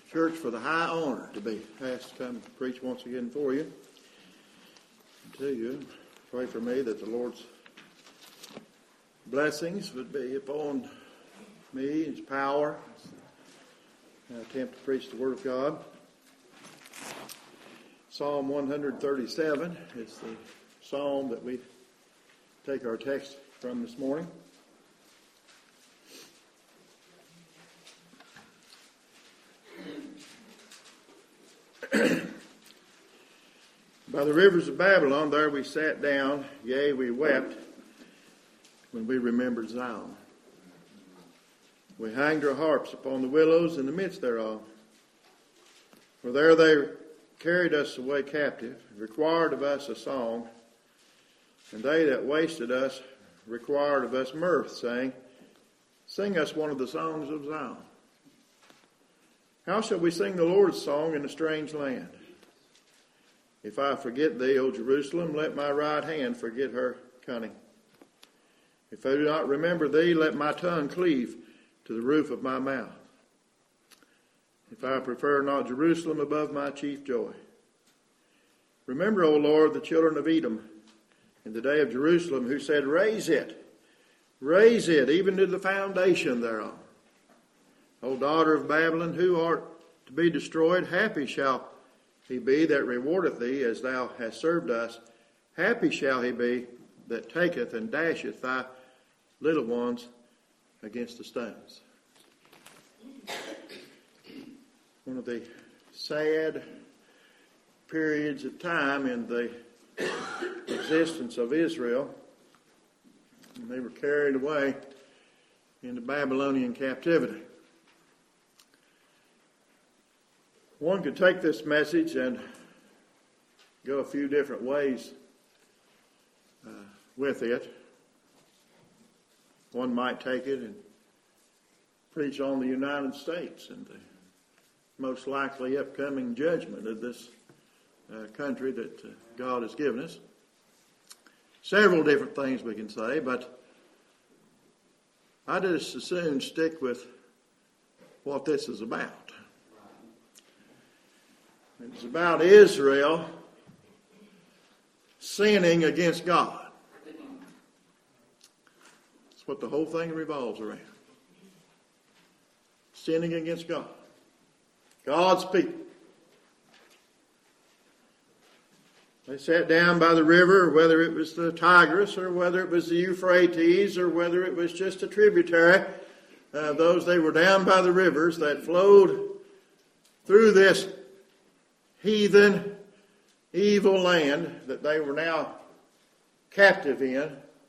church for the high honor to be asked to come preach once again for you. I tell you, pray for me that the Lord's blessings would be upon me, His power, as I attempt to preach the Word of God. Psalm 137 is the psalm that we take our text from this morning. By the rivers of Babylon, there we sat down, yea, we wept, when we remembered Zion. We hanged our harps upon the willows in the midst thereof. For there they carried us away captive, required of us a song, and they that wasted us required of us mirth, saying, Sing us one of the songs of Zion. How shall we sing the Lord's song in a strange land? If I forget thee, O Jerusalem, let my right hand forget her cunning. If I do not remember thee, let my tongue cleave to the roof of my mouth. If I prefer not Jerusalem above my chief joy. Remember, O Lord, the children of Edom, in the day of Jerusalem, who said, raise it, even to the foundation thereof. O daughter of Babylon, who art to be destroyed, happy shall he be that rewardeth thee as thou hast served us. Happy shall he be that taketh and dasheth thy little ones against the stones. One of the sad periods of time in the existence of Israel, and they were carried away into Babylonian captivity. One could take this message and go a few different ways with it. One might take it and preach on the United States and the most likely upcoming judgment of this country that God has given us. Several different things we can say, but I just as soon stick with what this is about. It's about Israel sinning against God. That's what the whole thing revolves around. Sinning against God. God's people. They sat down by the river, whether it was the Tigris or whether it was the Euphrates or whether it was just a tributary. They were down by the rivers that flowed through this heathen, evil land that they were now captive in.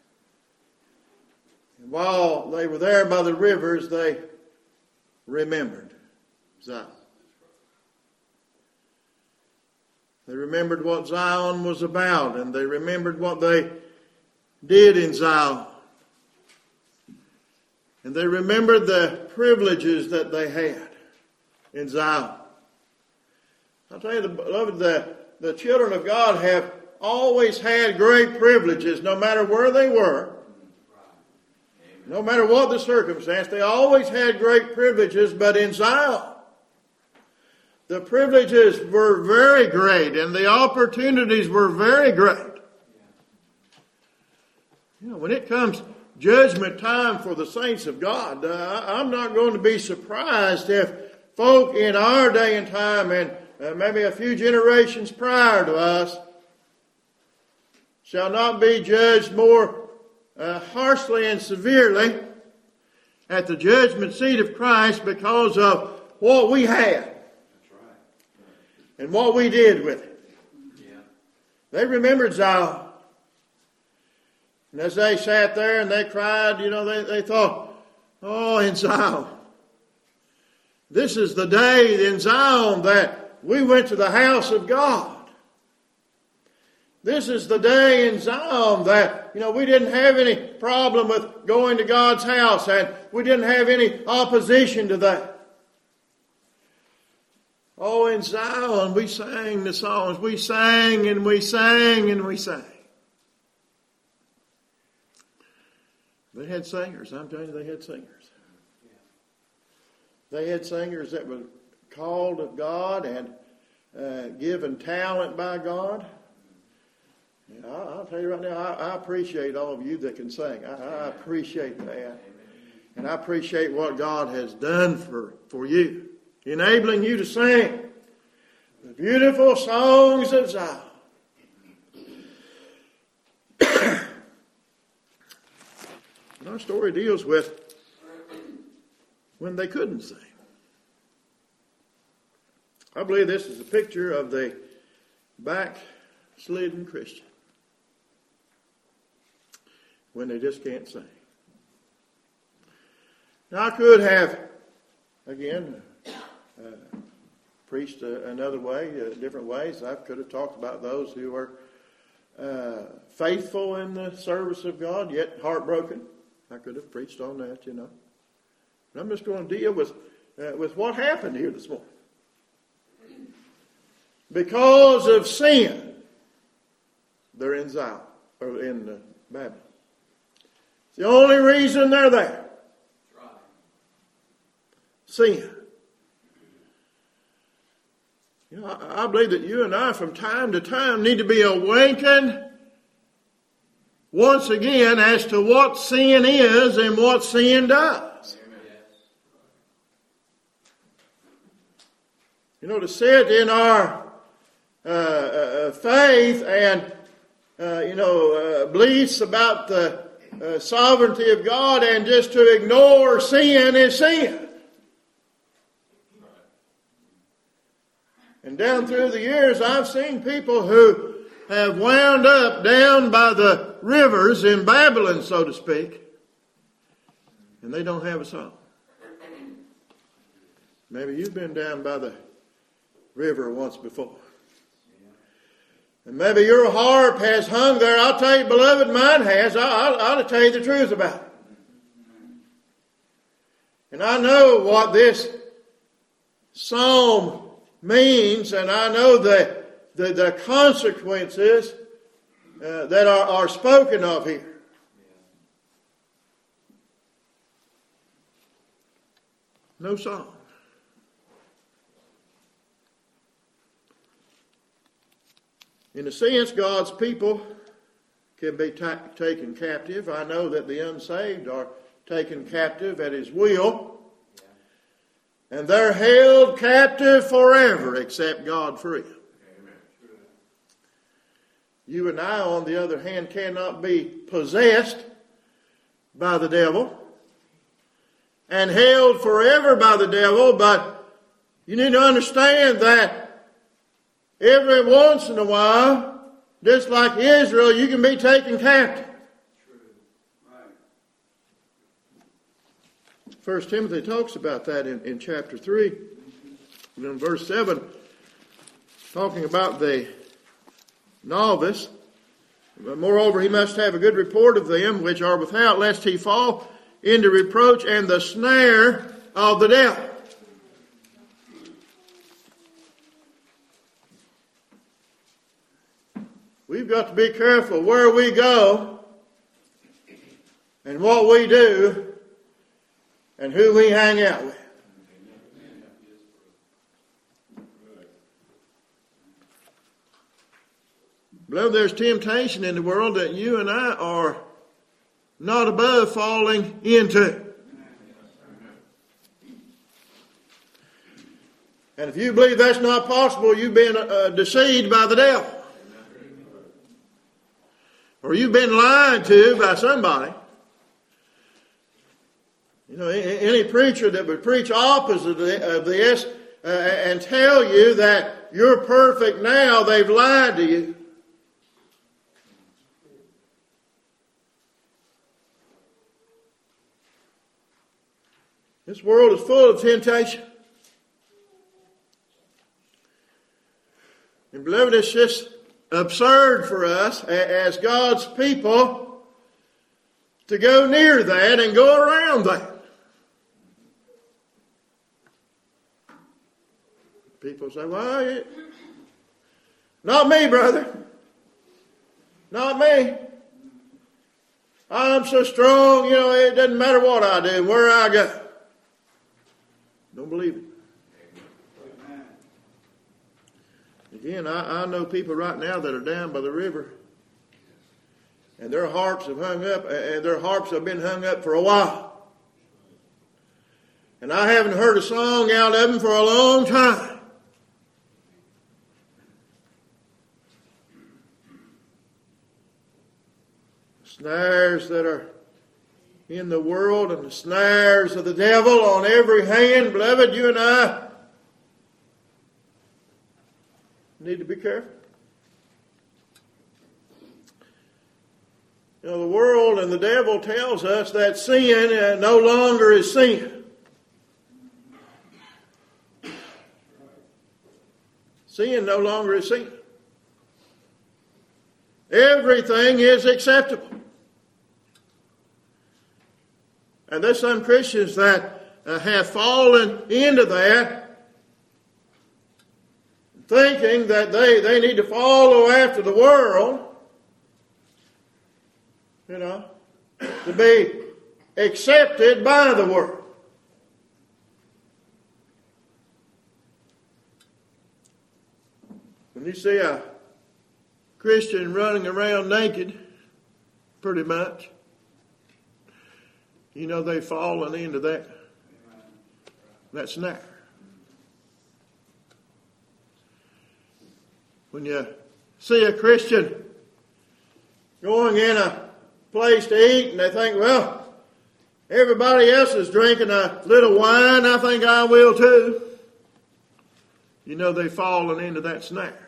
And while they were there by the rivers, they remembered Zion. They remembered what Zion was about, and they remembered what they did in Zion. And they remembered the privileges that they had in Zion. I'll tell you, beloved, the children of God have always had great privileges, no matter where they were. No matter what the circumstance, they always had great privileges, but in Zion, the privileges were very great and the opportunities were very great. You know, when it comes judgment time for the saints of God, I'm not going to be surprised if folk in our day and time and maybe a few generations prior to us shall not be judged more harshly and severely at the judgment seat of Christ because of what we had and what we did with it. Yeah. They remembered Zion. And as they sat there and they cried, they thought, oh, in Zion. This is the day in Zion that we went to the house of God. This is the day in Zion that, we didn't have any problem with going to God's house and we didn't have any opposition to that. Oh, in Zion, we sang the songs. We sang and we sang and we sang. They had singers. I'm telling you, they had singers. They had singers that would called of God and given talent by God. And I'll tell you right now, I appreciate all of you that can sing. I appreciate that. And I appreciate what God has done for you, enabling you to sing the beautiful songs of Zion. And our story deals with when they couldn't sing. I believe this is a picture of the backslidden Christian when they just can't sing. Now I could have, again, preached another way, different ways. I could have talked about those who were faithful in the service of God, yet heartbroken. I could have preached on that, you know. But I'm just going to deal with what happened here this morning. Because of sin, they're in Zion, or in Babylon. It's the only reason they're there. Sin. You know, I believe that you and I from time to time need to be awakened once again as to what sin is and what sin does. You know, to sit in our faith and, beliefs about the sovereignty of God and just to ignore sin is sin. And down through the years, I've seen people who have wound up down by the rivers in Babylon, so to speak, and they don't have a song. Maybe you've been down by the river once before. And maybe your harp has hung there. I'll tell you, beloved, mine has. I'll tell you the truth about it. And I know what this psalm means, and I know the consequences that are spoken of here. No song. In a sense, God's people can be taken captive. I know that the unsaved are taken captive at His will. And they're held captive forever except God free. You and I, on the other hand, cannot be possessed by the devil and held forever by the devil, but you need to understand that every once in a while, just like Israel, you can be taken captive. 1 Timothy talks about that in chapter 3. And in verse 7, talking about the novice. Moreover, he must have a good report of them which are without, lest he fall into reproach and the snare of the devil. We've got to be careful where we go and what we do and who we hang out with. Beloved, there's temptation in the world that you and I are not above falling into. And if you believe that's not possible, you've been deceived by the devil. Or you've been lied to by somebody. You know, any preacher that would preach opposite of this and tell you that you're perfect now, they've lied to you. This world is full of temptation. And beloved, it's just absurd for us as God's people to go near that and go around that. People say, well, not me, brother. Not me. I'm so strong, it doesn't matter what I do, where I go. Don't believe it. Again, I know people right now that are down by the river, and their harps have hung up, and their harps have been hung up for a while. And I haven't heard a song out of them for a long time. Snares that are in the world and the snares of the devil on every hand. Beloved, you and I need to be careful. You know, the world and the devil tells us that sin no longer is sin. Sin no longer is sin. Everything is acceptable. And there's some Christians that have fallen into that, thinking that they need to follow after the world, to be accepted by the world. When you see a Christian running around naked, pretty much, you know they've fallen into that snare. When you see a Christian going in a place to eat and they think, well, everybody else is drinking a little wine, I think I will too. You know they've fallen into that snare.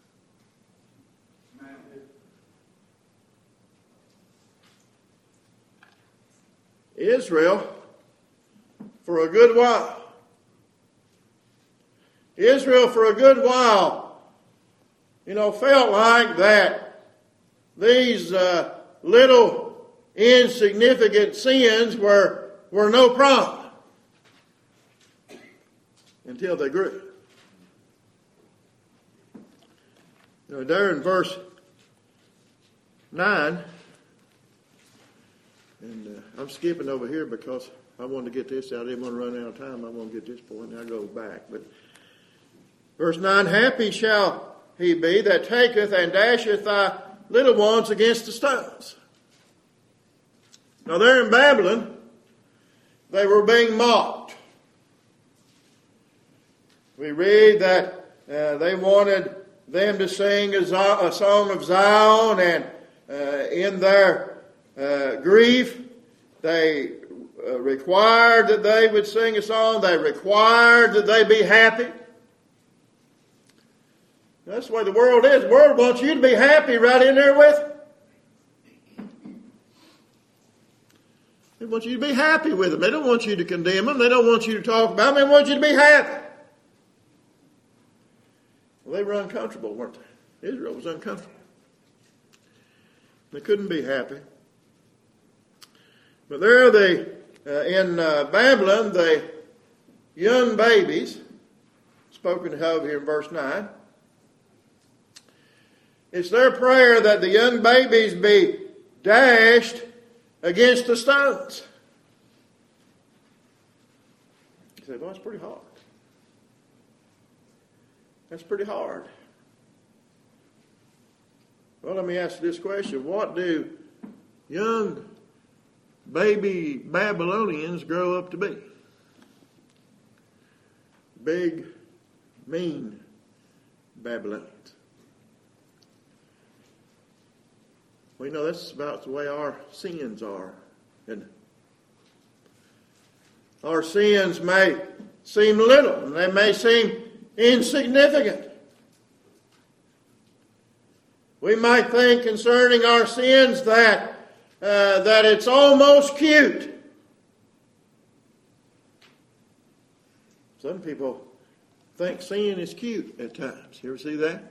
Israel, for a good while, felt like that these little insignificant sins were no problem until they grew. There in verse 9, and I'm skipping over here because I wanted to get this out. I didn't want to run out of time. I want to get this point, and I'll go back. But verse 9, happy shall he be that taketh and dasheth thy little ones against the stones. Now there in Babylon, they were being mocked. We read that they wanted them to sing a song of Zion, and in their grief, they required that they would sing a song. They required that they be happy. That's the way the world is. The world wants you to be happy right in there with them. They want you to be happy with them. They don't want you to condemn them. They don't want you to talk about them. They want you to be happy. Well, they were uncomfortable, weren't they? Israel was uncomfortable. They couldn't be happy. But there in Babylon, the young babies, spoken of here in verse 9, it's their prayer that the young babies be dashed against the stones. You say, well, that's pretty hard. That's pretty hard. Well, let me ask you this question. What do young baby Babylonians grow up to be? Big, mean Babylonians. We know that's about the way our sins are, isn't it? Our sins may seem little, and they may seem insignificant. We might think concerning our sins that it's almost cute. Some people think sin is cute at times. You ever see that?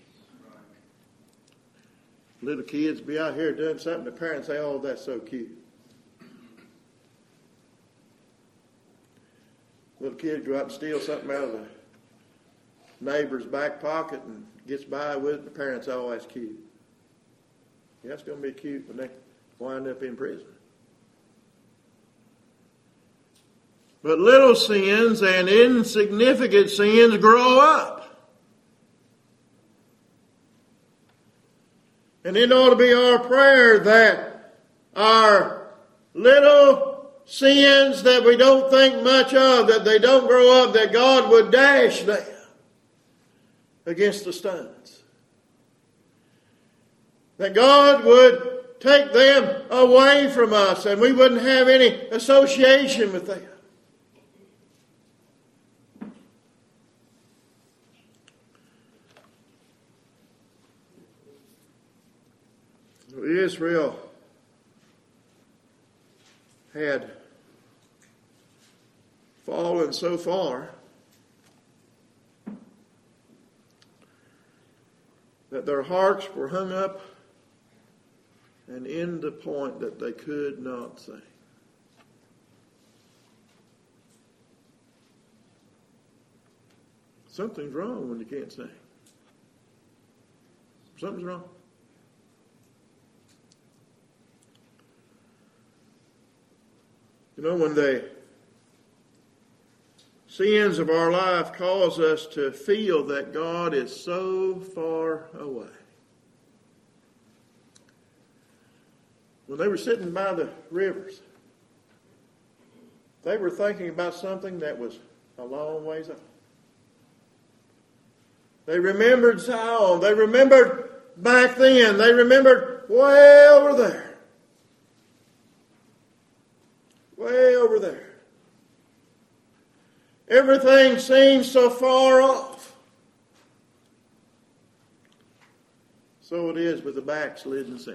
Little kids be out here doing something, the parents say, oh, that's so cute. Little kid go out and steal something out of the neighbor's back pocket and gets by with it, the parents say, oh, that's cute. Yeah, it's going to be cute when they wind up in prison. But little sins and insignificant sins grow up. And it ought to be our prayer that our little sins that we don't think much of, that they don't grow up, that God would dash them against the stones. That God would take them away from us and we wouldn't have any association with them. Israel had fallen so far that their hearts were hung up and in the point that they could not sing. Something's wrong when you can't sing. Something's wrong. You know, when the sins of our life cause us to feel that God is so far away. When they were sitting by the rivers, they were thinking about something that was a long ways off. They remembered Zion. They remembered back then. They remembered way over there. Way over there. Everything seems so far off. So it is with the backslidden sinner.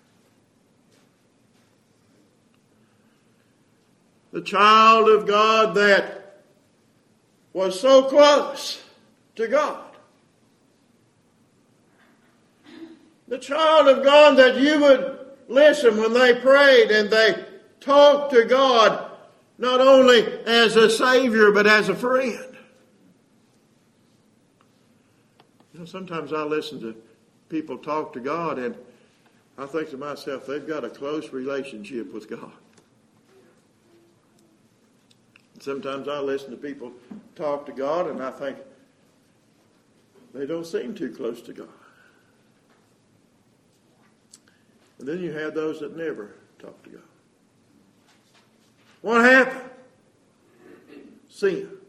The child of God that was so close to God. The child of God that you would listen when they prayed and they talked to God not only as a Savior but as a friend. You know, sometimes I listen to people talk to God and I think to myself, they've got a close relationship with God. Sometimes I listen to people talk to God and I think they don't seem too close to God. And then you have those that never talk to God. What happened? Sin.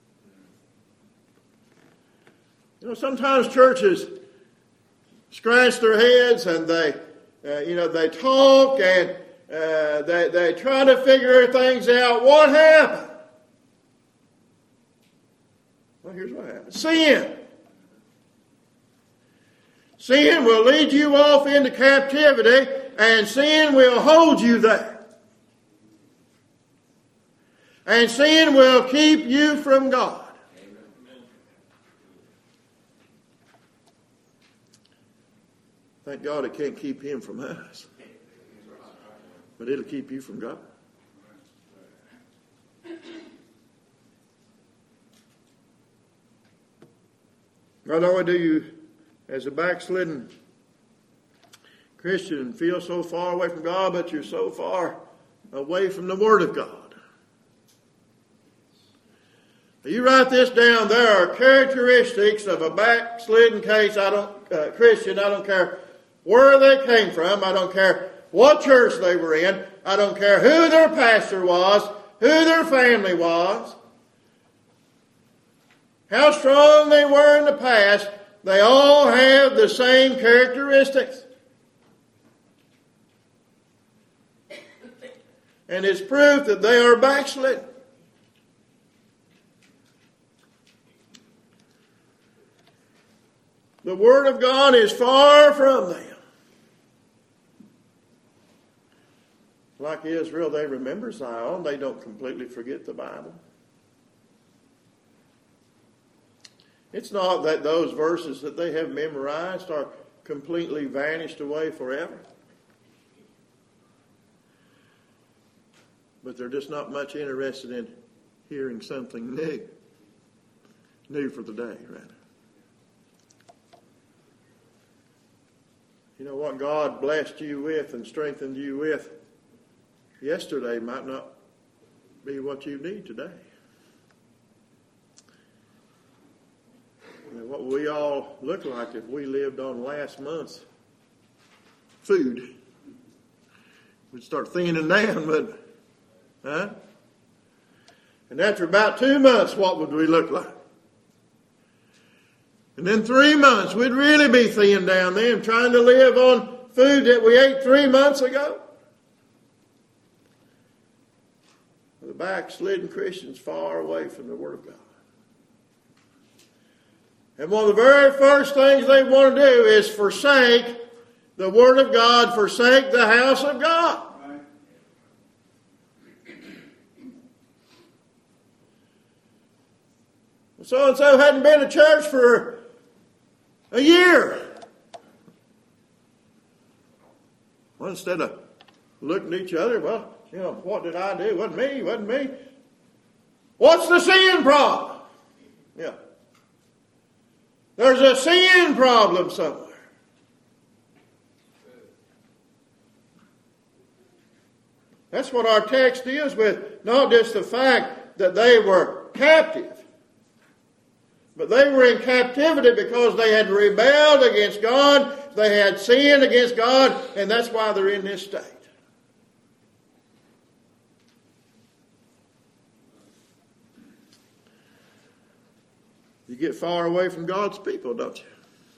You know, sometimes churches scratch their heads and they talk and they try to figure things out. What happened? Well, here's what happened. Sin. Sin will lead you off into captivity, and sin will hold you there. And sin will keep you from God. Thank God it can't keep him from us. But it'll keep you from God. Not only do you, as a backslidden Christian, feel so far away from God, but you're so far away from the Word of God. You write this down. There are characteristics of a backslidden Christian. I don't care where they came from. I don't care what church they were in. I don't care who their pastor was, who their family was, how strong they were in the past. They all have the same characteristics. And it's proof that they are backslidden. The Word of God is far from them. Like Israel, they remember Zion. They don't completely forget the Bible. It's not that those verses that they have memorized are completely vanished away forever. But they're just not much interested in hearing something new. New for the day, rather. You know what God blessed you with and strengthened you with yesterday might not be what you need today. You know, what we all look like if we lived on last month's food. We'd start thinning down, but, And after about 2 months, what would we look like? And then 3 months, we'd really be thin down then, trying to live on food that we ate 3 months ago. The backslidden Christians far away from the Word of God. And one of the very first things they want to do is forsake the Word of God, forsake the house of God. So-and-so hadn't been to church for a year. Well, instead of looking at each other, well, what did I do? Wasn't me. What's the sin problem? Yeah. There's a sin problem somewhere. That's what our text deals with. Not just the fact that they were captive, but they were in captivity because they had rebelled against God, they had sinned against God, and that's why they're in this state. You get far away from God's people, don't you?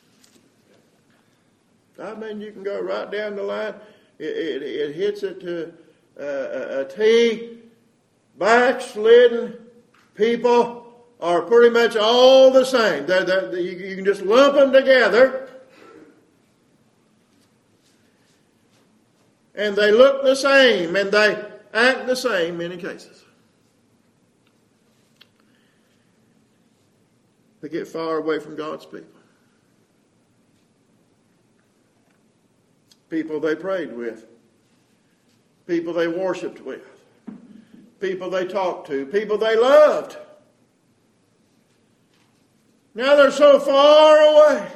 I mean, you can go right down the line. It hits it to a T. Backslidden people are pretty much all the same. You can just lump them together. And they look the same and they act the same in many cases. They get far away from God's people. People they prayed with. People they worshiped with. People they talked to. People they loved. Now they're so far away.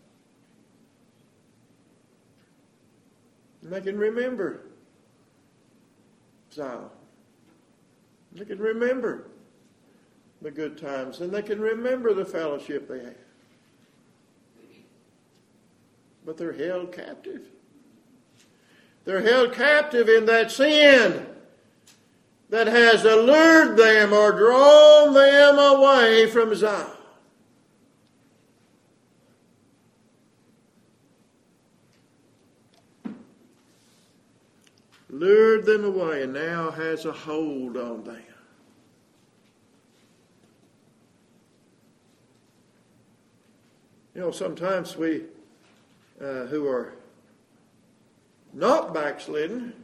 And they can remember Zion. They can remember the good times, and they can remember the fellowship they had. But they're held captive. They're held captive in that sin that has allured them or drawn them away from Zion. Lured them away and now has a hold on them. Sometimes we who are not backslidden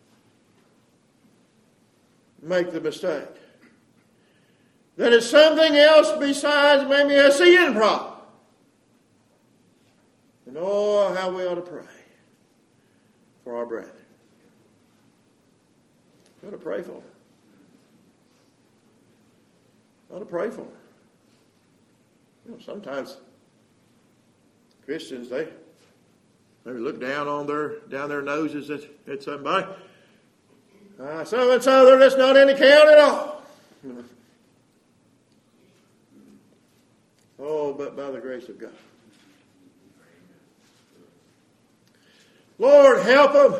make the mistake that it's something else besides maybe a sin problem. And how we ought to pray for our brethren. We ought to pray for them. We ought to pray for them. Sometimes Christians, they look down their noses at somebody. So-and-so, they're just not any count at all. But by the grace of God. Lord, help them.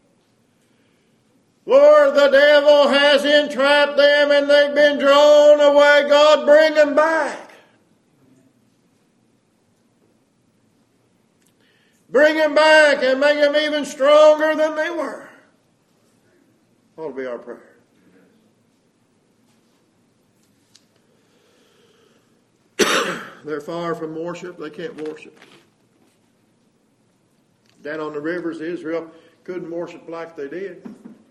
Lord, the devil has entrapped them and they've been drawn away. God, bring them back. Bring them back and make them even stronger than they were. That'll be our prayer. They're far from worship. They can't worship. Down on the rivers, Israel couldn't worship like they did.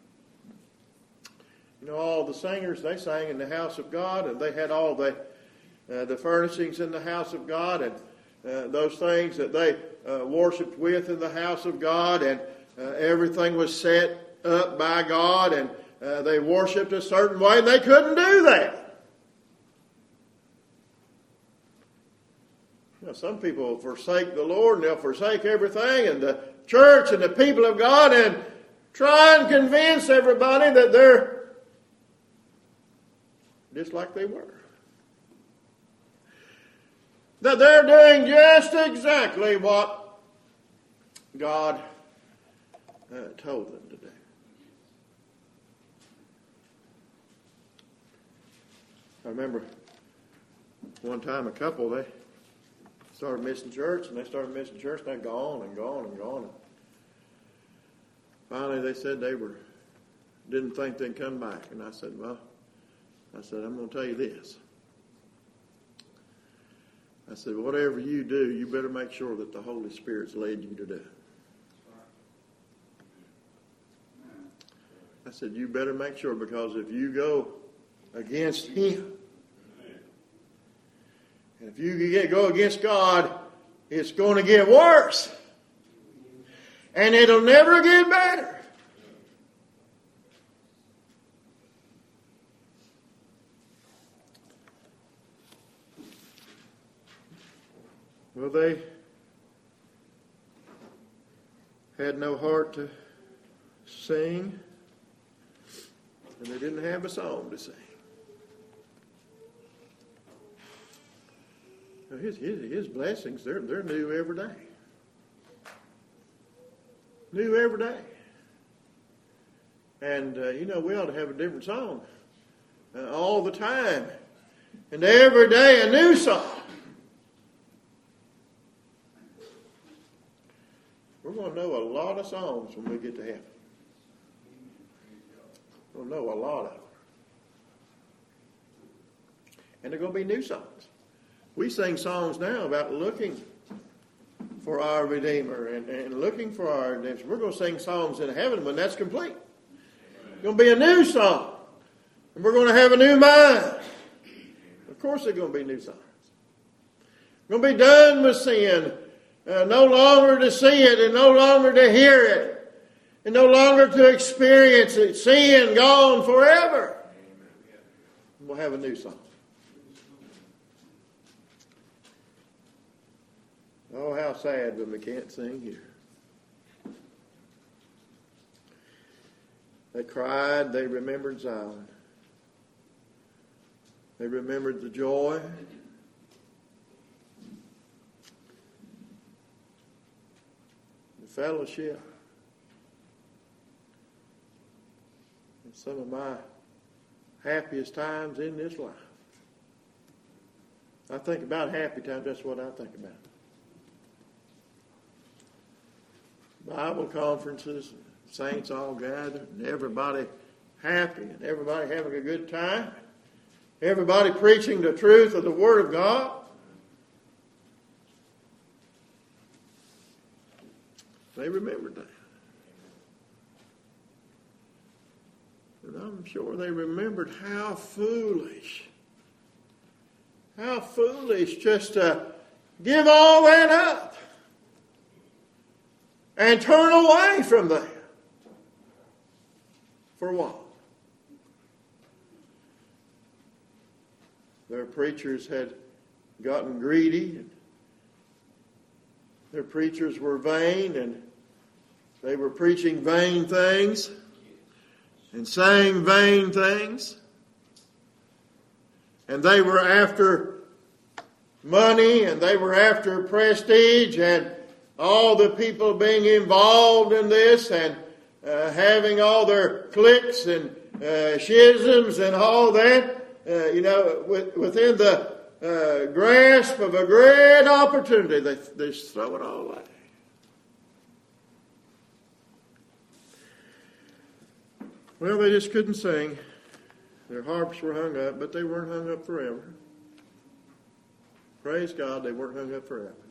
All the singers, they sang in the house of God, and they had all the furnishings in the house of God, and those things that they worshipped with in the house of God, and everything was set up by God, and they worshipped a certain way, and they couldn't do that. Some people forsake the Lord, and they'll forsake everything, and the church and the people of God, and try and convince everybody that they're just like they were. That they're doing just exactly what God told them to do. I remember one time a couple, they started missing church, and they're gone and gone and gone. And finally, they said didn't think they'd come back. And I said, I'm going to tell you this. I said, whatever you do, you better make sure that the Holy Spirit's led you to do. I said, you better make sure, because if you go against Him, and if you go against God, it's going to get worse. And it'll never get better. Well, they had no heart to sing, and they didn't have a song to sing. Now, his blessings, they're new every day. New every day. And, we ought to have a different song all the time. And every day a new song. We're going to know a lot of songs when we get to heaven. We'll know a lot of them. And they're going to be new songs. We sing songs now about looking for our Redeemer and looking for our redemption. We're going to sing songs in heaven when that's complete. It's going to be a new song. And we're going to have a new mind. Of course they're going to be new songs. We're going to be done with sin. No longer to see it, and no longer to hear it, and no longer to experience it. Sin gone forever. We'll have a new song. Oh, how sad when we can't sing here. They cried, they remembered Zion. They remembered the joy. Fellowship. And some of my happiest times in this life. I think about happy times, that's what I think about. Bible conferences, saints all gathered, and everybody happy, and everybody having a good time. Everybody preaching the truth of the Word of God. They remembered that. And I'm sure they remembered how foolish just to give all that up and turn away from that. For what? Their preachers had gotten greedy, and their preachers were vain, and they were preaching vain things and saying vain things. And they were after money, and they were after prestige, and all the people being involved in this, and having all their cliques and schisms and all that, within the grasp of a great opportunity, they just throw it all away. Well, they just couldn't sing. Their harps were hung up, but they weren't hung up forever. Praise God, they weren't hung up forever.